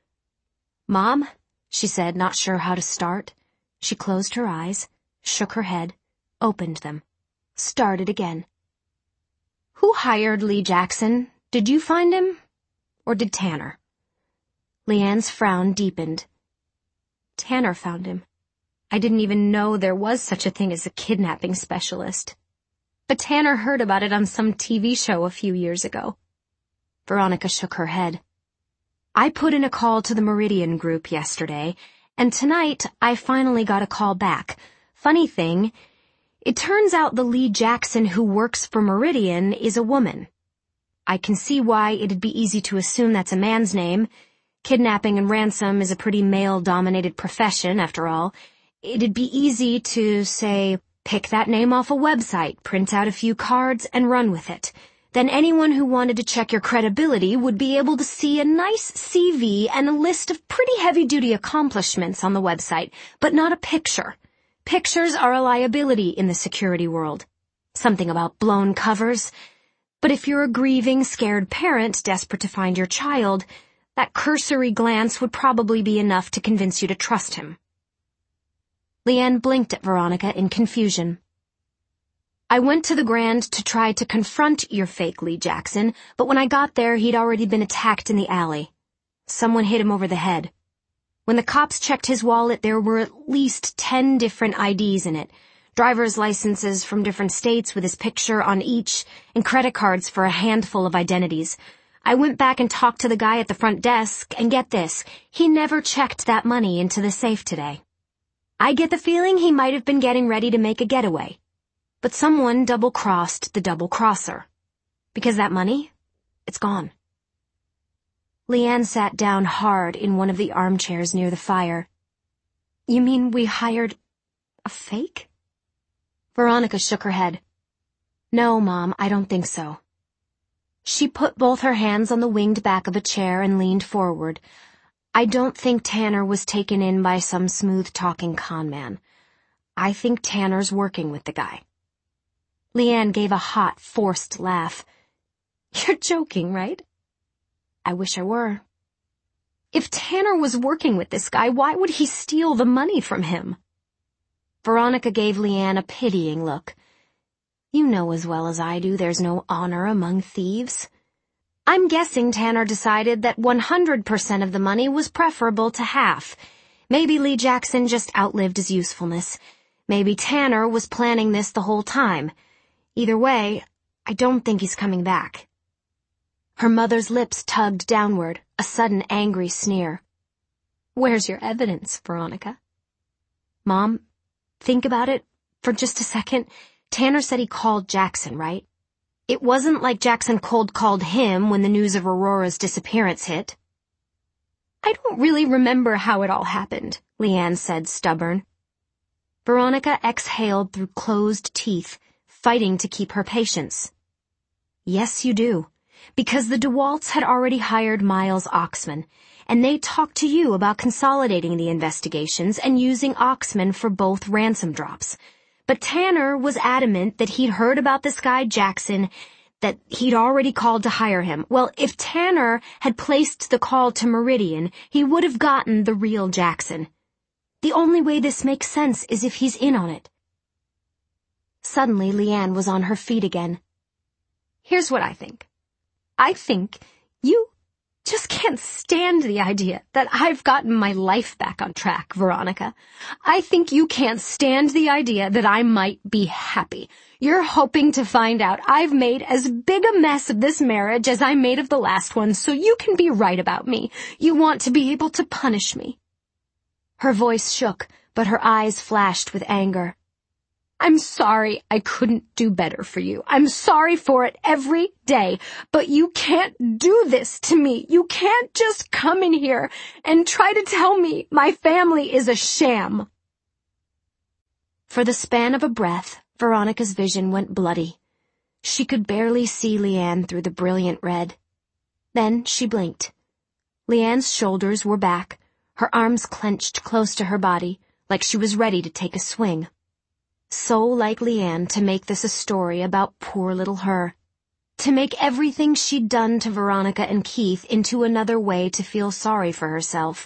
"Mom," she said, not sure how to start. She closed her eyes, shook her head, opened them, started again. "Who hired Lee Jackson? Did you find him? Or did Tanner?" Leanne's frown deepened. "Tanner found him." I didn't even know there was such a thing as a kidnapping specialist. But Tanner heard about it on some T V show a few years ago. Veronica shook her head. I put in a call to the Meridian group yesterday, and tonight I finally got a call back. Funny thing, it turns out the Lee Jackson who works for Meridian is a woman. I can see why it'd be easy to assume that's a man's name. Kidnapping and ransom is a pretty male-dominated profession, after all. It'd be easy to, say, pick that name off a website, print out a few cards, and run with it. Then anyone who wanted to check your credibility would be able to see a nice C V and a list of pretty heavy-duty accomplishments on the website, but not a picture. Pictures are a liability in the security world. Something about blown covers. But if you're a grieving, scared parent desperate to find your child, that cursory glance would probably be enough to convince you to trust him. Leanne blinked at Veronica in confusion. I went to the Grand to try to confront your fake Lee Jackson, but when I got there, he'd already been attacked in the alley. Someone hit him over the head. When the cops checked his wallet, there were at least ten different I Ds in it. Driver's licenses from different states with his picture on each, and credit cards for a handful of identities. I went back and talked to the guy at the front desk, and get this, he never checked that money into the safe today. I get the feeling he might have been getting ready to make a getaway. But someone double-crossed the double-crosser. Because that money, it's gone. Leanne sat down hard in one of the armchairs near the fire. You mean we hired a fake? Veronica shook her head. No, Mom, I don't think so. She put both her hands on the winged back of a chair and leaned forward. I don't think Tanner was taken in by some smooth-talking con man. I think Tanner's working with the guy. Leanne gave a hot, forced laugh. You're joking, right? I wish I were. If Tanner was working with this guy, why would he steal the money from him? Veronica gave Leanne a pitying look. You know as well as I do there's no honor among thieves. I'm guessing Tanner decided that one hundred percent of the money was preferable to half. Maybe Lee Jackson just outlived his usefulness. Maybe Tanner was planning this the whole time. Either way, I don't think he's coming back. Her mother's lips tugged downward, a sudden angry sneer. Where's your evidence, Veronica? Mom, think about it for just a second. Tanner said he called Jackson, right? It wasn't like Jackson cold-called him when the news of Aurora's disappearance hit. I don't really remember how it all happened, Leanne said, stubborn. Veronica exhaled through closed teeth, fighting to keep her patience. Yes, you do, because the DeWalts had already hired Miles Oxman, and they talked to you about consolidating the investigations and using Oxman for both ransom drops. But Tanner was adamant that he'd heard about this guy Jackson, that he'd already called to hire him. Well, if Tanner had placed the call to Meridian, he would have gotten the real Jackson. The only way this makes sense is if he's in on it. Suddenly, Leanne was on her feet again. Here's what I think. I think you just can't stand the idea that I've gotten my life back on track, Veronica. I think you can't stand the idea that I might be happy. You're hoping to find out I've made as big a mess of this marriage as I made of the last one, so you can be right about me. You want to be able to punish me. Her voice shook, but her eyes flashed with anger. I'm sorry I couldn't do better for you. I'm sorry for it every day. But you can't do this to me. You can't just come in here and try to tell me my family is a sham. For the span of a breath, Veronica's vision went bloody. She could barely see Leanne through the brilliant red. Then she blinked. Leanne's shoulders were back, her arms clenched close to her body, like she was ready to take a swing. So like Leanne to make this a story about poor little her. To make everything she'd done to Veronica and Keith into another way to feel sorry for herself.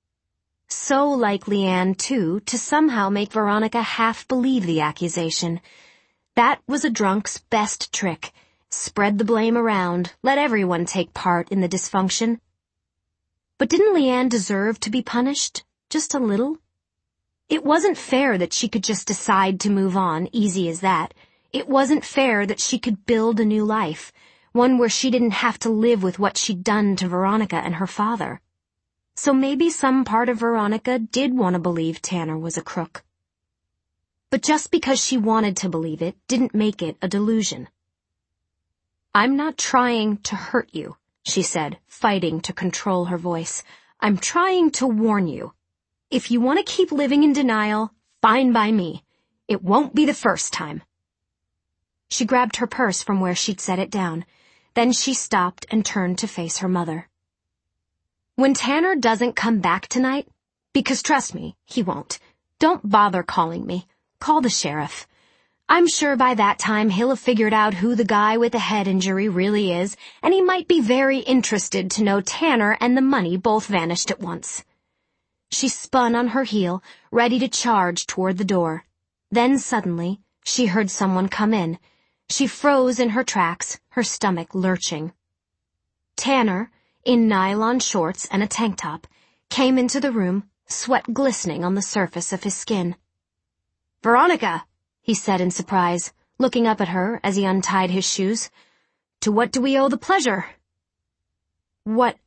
So like Leanne, too, to somehow make Veronica half believe the accusation. That was a drunk's best trick. Spread the blame around, let everyone take part in the dysfunction. But didn't Leanne deserve to be punished? Just a little? It wasn't fair that she could just decide to move on, easy as that. It wasn't fair that she could build a new life, one where she didn't have to live with what she'd done to Veronica and her father. So maybe some part of Veronica did want to believe Tanner was a crook. But just because she wanted to believe it didn't make it a delusion. "I'm not trying to hurt you," she said, fighting to control her voice. "I'm trying to warn you. If you want to keep living in denial, fine by me. It won't be the first time." She grabbed her purse from where she'd set it down. Then she stopped and turned to face her mother. "When Tanner doesn't come back tonight, because trust me, he won't, don't bother calling me. Call the sheriff. I'm sure by that time he'll have figured out who the guy with the head injury really is, and he might be very interested to know Tanner and the money both vanished at once." She spun on her heel, ready to charge toward the door. Then suddenly, she heard someone come in. She froze in her tracks, her stomach lurching. Tanner, in nylon shorts and a tank top, came into the room, sweat glistening on the surface of his skin. "Veronica," he said in surprise, looking up at her as he untied his shoes. "To what do we owe the pleasure?" "What?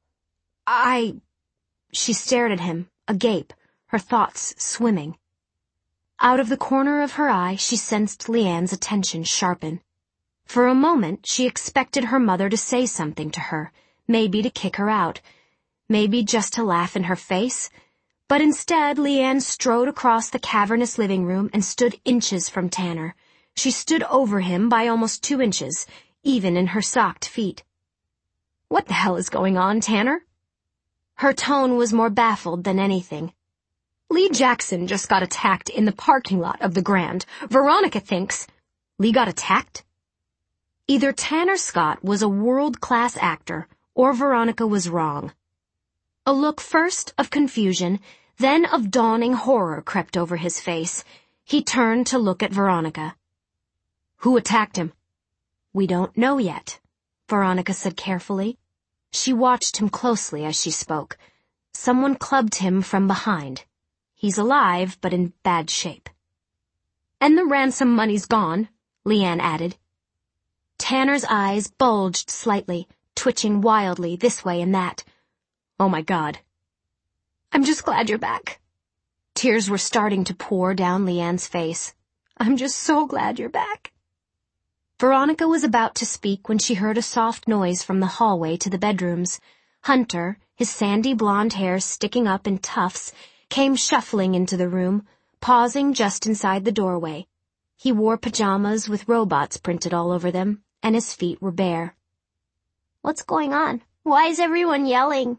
I—" She stared at him, agape, her thoughts swimming. Out of the corner of her eye, she sensed Leanne's attention sharpen. For a moment, she expected her mother to say something to her, maybe to kick her out, maybe just to laugh in her face. But instead, Leanne strode across the cavernous living room and stood inches from Tanner. She stood over him by almost two inches, even in her socked feet. "What the hell is going on, Tanner?" Her tone was more baffled than anything. "Lee Jackson just got attacked in the parking lot of the Grand. Veronica thinks—" "Lee got attacked?" Either Tanner Scott was a world-class actor, or Veronica was wrong. A look first of confusion, then of dawning horror crept over his face. He turned to look at Veronica. "Who attacked him?" "We don't know yet," Veronica said carefully. She watched him closely as she spoke. "Someone clubbed him from behind. He's alive, but in bad shape." "And the ransom money's gone," Leanne added. Tanner's eyes bulged slightly, twitching wildly this way and that. "Oh my God." "I'm just glad you're back." Tears were starting to pour down Leanne's face. "I'm just so glad you're back." Veronica was about to speak when she heard a soft noise from the hallway to the bedrooms. Hunter, his sandy blonde hair sticking up in tufts, came shuffling into the room, pausing just inside the doorway. He wore pajamas with robots printed all over them, and his feet were bare. "What's going on? Why is everyone yelling?"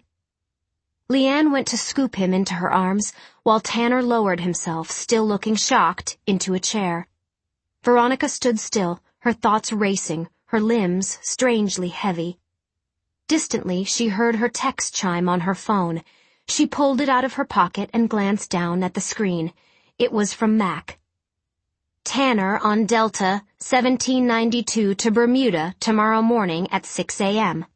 Leanne went to scoop him into her arms, while Tanner lowered himself, still looking shocked, into a chair. Veronica stood still, her thoughts racing, her limbs strangely heavy. Distantly, she heard her text chime on her phone. She pulled it out of her pocket and glanced down at the screen. It was from Mac. "Tanner on Delta, seventeen ninety-two to Bermuda tomorrow morning at six a.m.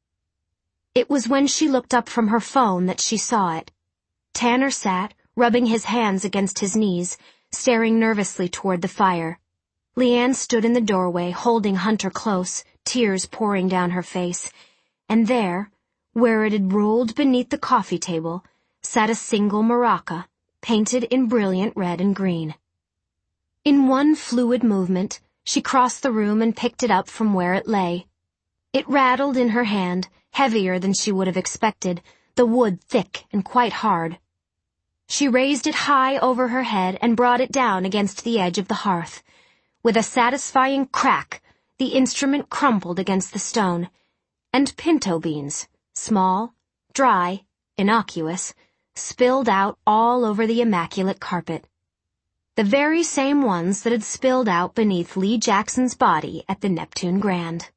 It was when she looked up from her phone that she saw it. Tanner sat, rubbing his hands against his knees, staring nervously toward the fire. Leanne stood in the doorway, holding Hunter close, tears pouring down her face. And there, where it had rolled beneath the coffee table, sat a single maraca, painted in brilliant red and green. In one fluid movement, she crossed the room and picked it up from where it lay. It rattled in her hand, heavier than she would have expected, the wood thick and quite hard. She raised it high over her head and brought it down against the edge of the hearth. With a satisfying crack, the instrument crumpled against the stone, and pinto beans, small, dry, innocuous, spilled out all over the immaculate carpet. The very same ones that had spilled out beneath Lee Jackson's body at the Neptune Grand.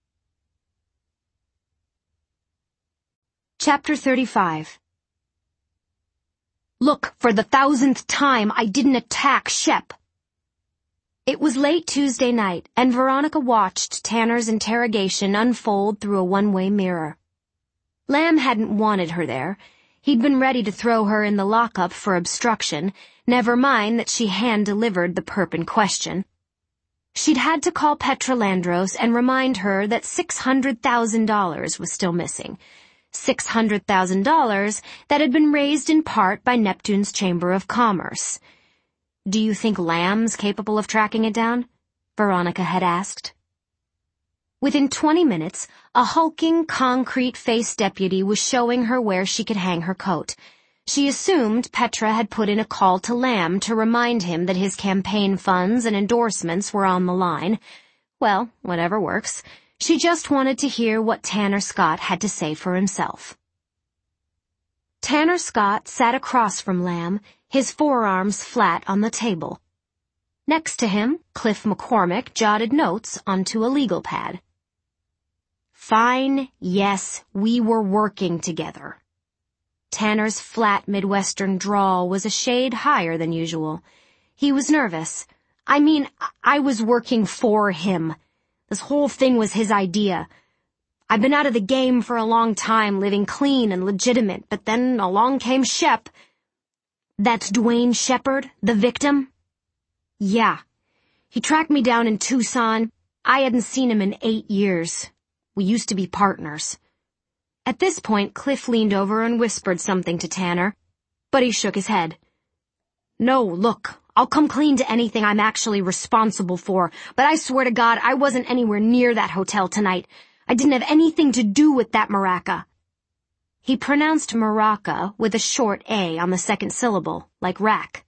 Chapter thirty-five. Look, for the thousandth time, I didn't attack Shep. It was late Tuesday night, and Veronica watched Tanner's interrogation unfold through a one-way mirror. Lamb hadn't wanted her there. He'd been ready to throw her in the lockup for obstruction, never mind that she hand-delivered the perp in question. She'd had to call Petra Landros and remind her that six hundred thousand dollars was still missing. six hundred thousand dollars that had been raised in part by Neptune's Chamber of Commerce. "Do you think Lamb's capable of tracking it down?" Veronica had asked. Within twenty minutes, a hulking, concrete-faced deputy was showing her where she could hang her coat. She assumed Petra had put in a call to Lamb to remind him that his campaign funds and endorsements were on the line. Well, whatever works. She just wanted to hear what Tanner Scott had to say for himself. Tanner Scott sat across from Lamb, his forearms flat on the table. Next to him, Cliff McCormick jotted notes onto a legal pad. "Fine, yes, we were working together." Tanner's flat Midwestern drawl was a shade higher than usual. He was nervous. "I mean, I was working for him. This whole thing was his idea. I've been out of the game for a long time, living clean and legitimate, but then along came Shep." "That's Dwayne Shepard, the victim?" "Yeah. He tracked me down in Tucson. I hadn't seen him in eight years. We used to be partners." At this point, Cliff leaned over and whispered something to Tanner, but he shook his head. "No, look, I'll come clean to anything I'm actually responsible for, but I swear to God I wasn't anywhere near that hotel tonight. I didn't have anything to do with that maraca." He pronounced maraca with a short A on the second syllable, like rack.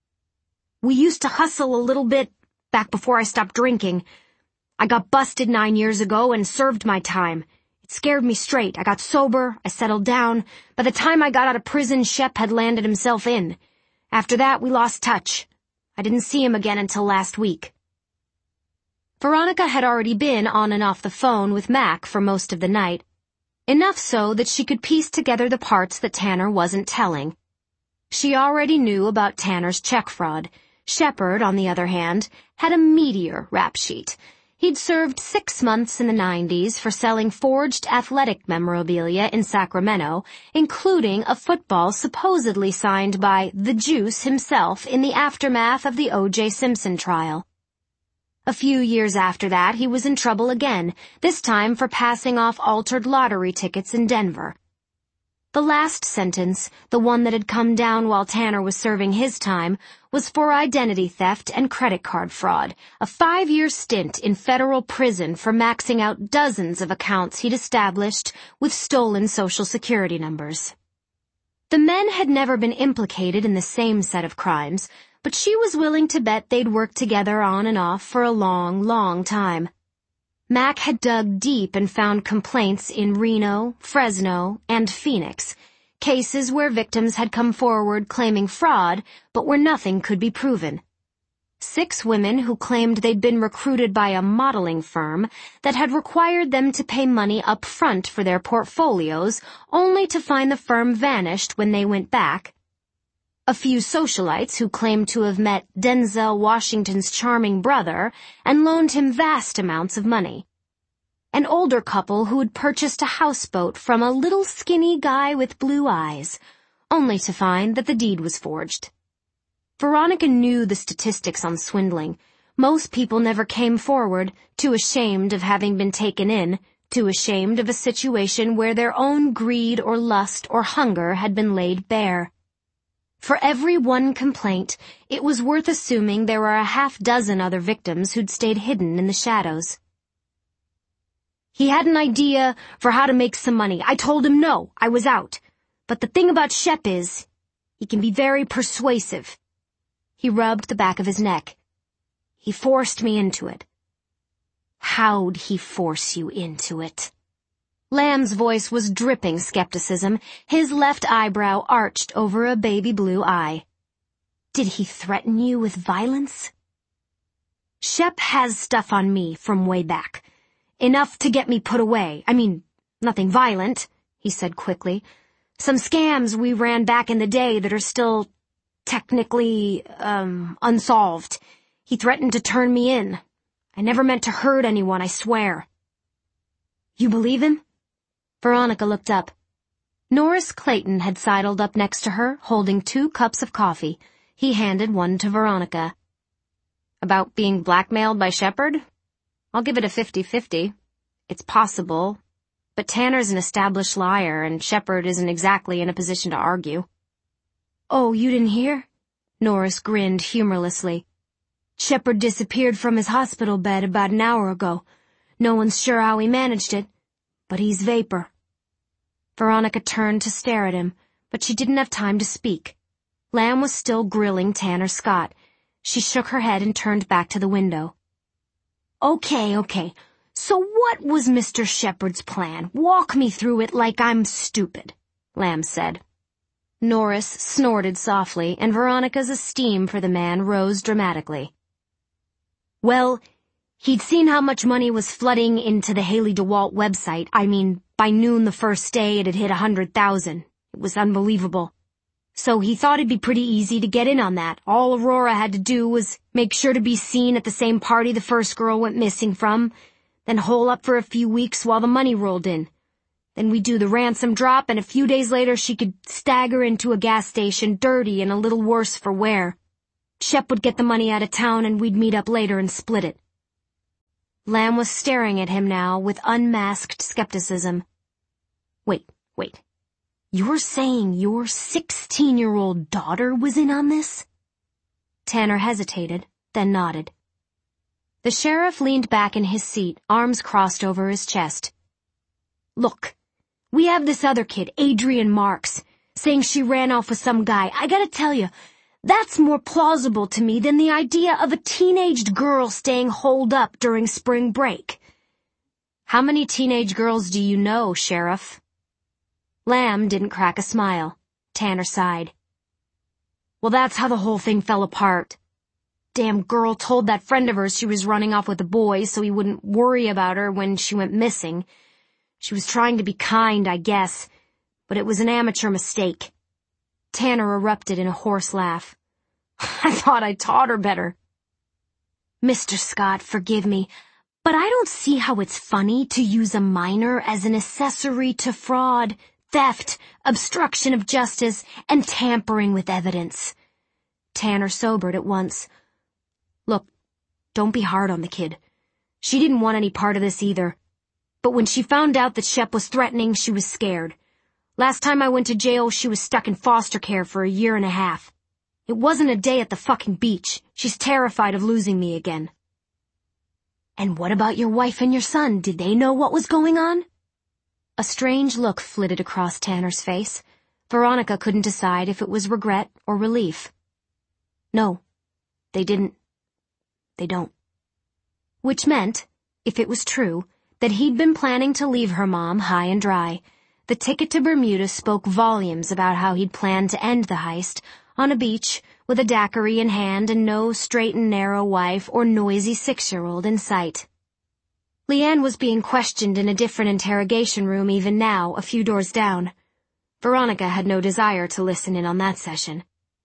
"We used to hustle a little bit back before I stopped drinking. I got busted nine years ago and served my time. It scared me straight. I got sober, I settled down. By the time I got out of prison, Shep had landed himself in. After that, we lost touch. I didn't see him again until last week." Veronica had already been on and off the phone with Mac for most of the night, enough so that she could piece together the parts that Tanner wasn't telling. She already knew about Tanner's check fraud. Shepard, on the other hand, had a meteor rap sheet. He'd served six months in the nineties for selling forged athletic memorabilia in Sacramento, including a football supposedly signed by the Juice himself in the aftermath of the O J Simpson trial. A few years after that, he was in trouble again, this time for passing off altered lottery tickets in Denver. The last sentence, the one that had come down while Tanner was serving his time, was for identity theft and credit card fraud, a five-year stint in federal prison for maxing out dozens of accounts he'd established with stolen Social Security numbers. The men had never been implicated in the same set of crimes, but she was willing to bet they'd worked together on and off for a long, long time. Mac had dug deep and found complaints in Reno, Fresno, and Phoenix, cases where victims had come forward claiming fraud, but where nothing could be proven. Six women who claimed they'd been recruited by a modeling firm that had required them to pay money up front for their portfolios, only to find the firm vanished when they went back. A few socialites who claimed to have met Denzel Washington's charming brother and loaned him vast amounts of money. An older couple who had purchased a houseboat from a little skinny guy with blue eyes, only to find that the deed was forged. Veronica knew the statistics on swindling. Most people never came forward, too ashamed of having been taken in, too ashamed of a situation where their own greed or lust or hunger had been laid bare. For every one complaint, it was worth assuming there were a half dozen other victims who'd stayed hidden in the shadows. "He had an idea for how to make some money. I told him no, I was out. But the thing about Shep is, he can be very persuasive." He rubbed the back of his neck. "He forced me into it." "How'd he force you into it?" Lamb's voice was dripping skepticism, his left eyebrow arched over a baby blue eye. "Did he threaten you with violence?" "Shep has stuff on me from way back. Enough to get me put away. I mean, nothing violent," he said quickly. "Some scams we ran back in the day that are still technically, um, unsolved. He threatened to turn me in. I never meant to hurt anyone, I swear." "You believe him?" Veronica looked up. Norris Clayton had sidled up next to her, holding two cups of coffee. He handed one to Veronica. About being blackmailed by Shepard? I'll give it a fifty-fifty. It's possible, but Tanner's an established liar, and Shepard isn't exactly in a position to argue. Oh, you didn't hear? Norris grinned humorlessly. Shepard disappeared from his hospital bed about an hour ago. No one's sure how he managed it, but he's vapor. Veronica turned to stare at him, but she didn't have time to speak. Lamb was still grilling Tanner Scott. She shook her head and turned back to the window. Okay, okay. So what was Mister Shepard's plan? Walk me through it like I'm stupid, Lamb said. Norris snorted softly, and Veronica's esteem for the man rose dramatically. Well, he'd seen how much money was flooding into the Haley DeWalt website. I mean, by noon the first day it had hit a hundred thousand. It was unbelievable. So he thought it'd be pretty easy to get in on that. All Aurora had to do was make sure to be seen at the same party the first girl went missing from, then hole up for a few weeks while the money rolled in. Then we'd do the ransom drop, and a few days later she could stagger into a gas station, dirty and a little worse for wear. Shep would get the money out of town, and we'd meet up later and split it. Lamb was staring at him now with unmasked skepticism. Wait, wait. You're saying your sixteen-year-old daughter was in on this? Tanner hesitated, then nodded. The sheriff leaned back in his seat, arms crossed over his chest. Look, we have this other kid, Adrian Marks, saying she ran off with some guy. I gotta tell you, that's more plausible to me than the idea of a teenaged girl staying holed up during spring break. How many teenage girls do you know, Sheriff? Lamb didn't crack a smile. Tanner sighed. Well, that's how the whole thing fell apart. Damn girl told that friend of hers she was running off with a boy so he wouldn't worry about her when she went missing. She was trying to be kind, I guess, but it was an amateur mistake. Tanner erupted in a hoarse laugh. I thought I taught her better. Mister Scott, forgive me, but I don't see how it's funny to use a minor as an accessory to fraud, theft, obstruction of justice, and tampering with evidence. Tanner sobered at once. Look, don't be hard on the kid. She didn't want any part of this either. But when she found out that Shep was threatening, she was scared. Last time I went to jail, she was stuck in foster care for a year and a half. It wasn't a day at the fucking beach. She's terrified of losing me again. And what about your wife and your son? Did they know what was going on? A strange look flitted across Tanner's face. Veronica couldn't decide if it was regret or relief. No, they didn't. They don't. Which meant, if it was true, that he'd been planning to leave her mom high and dry. The ticket to Bermuda spoke volumes about how he'd planned to end the heist, on a beach, with a daiquiri in hand and no straight and narrow wife or noisy six-year-old in sight. Leanne was being questioned in a different interrogation room even now, a few doors down. Veronica had no desire to listen in on that session.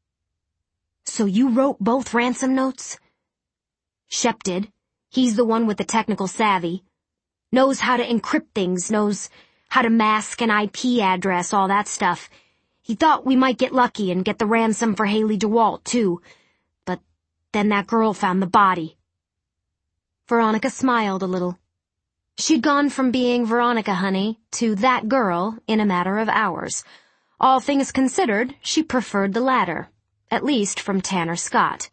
So you wrote both ransom notes? Shep did. He's the one with the technical savvy. Knows how to encrypt things, knows how to mask an I P address, all that stuff. He thought we might get lucky and get the ransom for Haley DeWalt, too. But then that girl found the body. Veronica smiled a little. She'd gone from being Veronica Honey to that girl in a matter of hours. All things considered, she preferred the latter, at least from Tanner Scott.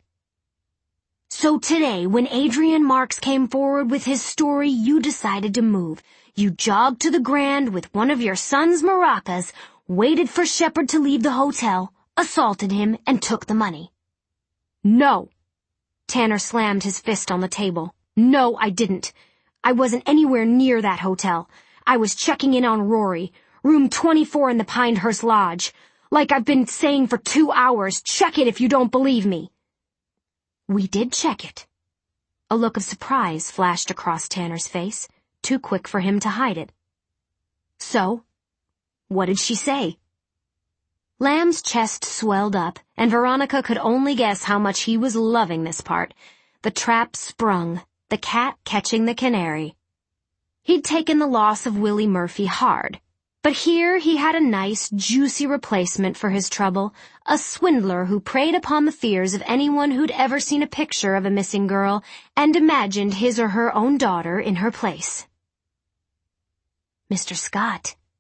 So today, when Adrian Marks came forward with his story, you decided to move. You jogged to the Grand with one of your son's maracas, waited for Shepard to leave the hotel, assaulted him, and took the money. No. Tanner slammed his fist on the table. No, I didn't. I wasn't anywhere near that hotel. I was checking in on Rory, room twenty-four in the Pinehurst Lodge. Like I've been saying for two hours, check it if you don't believe me. We did check it. A look of surprise flashed across Tanner's face, too quick for him to hide it. So, what did she say? Lamb's chest swelled up, and Veronica could only guess how much he was loving this part. The trap sprung, the cat catching the canary. He'd taken the loss of Willie Murphy hard, But here he had a nice, juicy replacement for his trouble, a swindler who preyed upon the fears of anyone who'd ever seen a picture of a missing girl and imagined his or her own daughter in her place. "Mister Scott,"